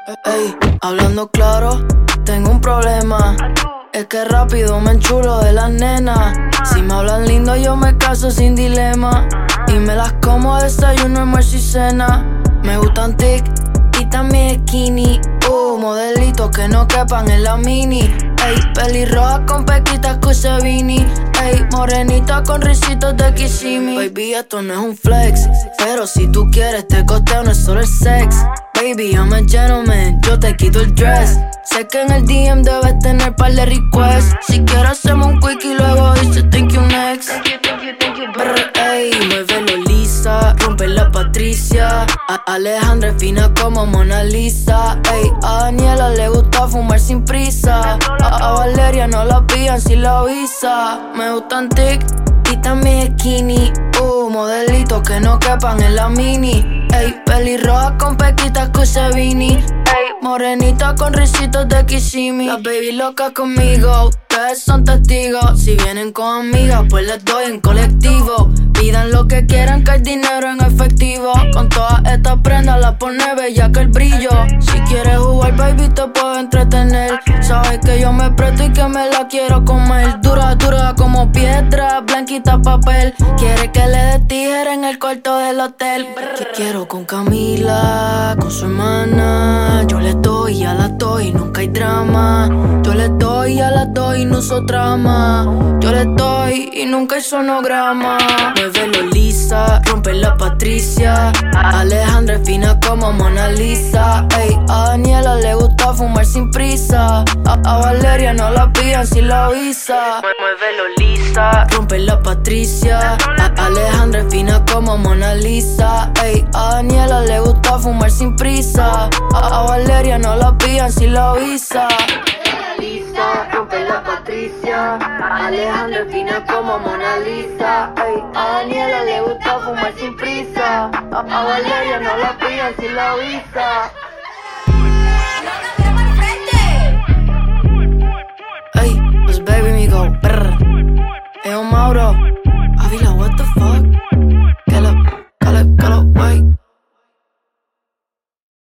Ey, hablando claro, tengo un problema. Es que rápido me enchulo de las nenas. Si me hablan lindo yo me caso sin dilema. Y me las como a desayuno, almuerzo y cena. Me gustan tic y también skinny. Modelitos que no quepan en la mini. Ey, pelirroja con pequitas Cusevini. Ey, morenita con risitos de Kissimmee. Baby, esto no es un flex, pero si tú quieres te costeo, no es solo el sex. Baby, I'm a gentleman, yo te quito el dress. Sé que en el DM debes tener par de requests. Si quieres hacemos un quick y luego dice thank you next. Ey, muévelo lisa, rompe la Patricia. Alejandra es fina como Mona Lisa. Ey, a Daniela le gusta fumar sin prisa. A Valeria no la pillan si la avisa. Me gustan tic y también skinny. Modelitos que no quepan en la mini. Ey, pelirroja con pequitas Cusevini. Ey, morenita con risitos de Kissimmee. Las baby locas conmigo, ustedes son testigos. Si vienen con amigas, pues les doy en colectivo. Pidan lo que quieran, que el dinero en efectivo. Con todas estas prendas la pone bella que el brillo. Si quieres jugar, baby, te puedo entretener. Sabes que yo me presto y que me la quiero comer. Dura, dura como piedra, blanquita papel. Quiere que le dé tijera en el cuarto del hotel. Que quiero con Camila, con su hermana. Yo le doy, ya la doy, nunca hay drama. Yo le doy, ya la doy, no uso trama. Yo le doy y nunca hay sonograma. Muévelo lisa, rompe la Patricia. Alejandra es fina como Mona Lisa. Ey, a Daniela le gusta fumar sin prisa. A Valeria no la pillan si la avisa. Muévelo lisa, rompe la Patricia. Alejandra es fina como Mona Lisa. Ey, a Daniela le gusta fumar sin prisa. A Valeria no la pillan si la avisa. Lisa, rompe la Patricia. Alejandra es fina como Mona Lisa. Ey, a Daniela le gusta fumar sin prisa. A Valeria no la pillan si la avisa. Ey, pues baby me go brr. Mauro.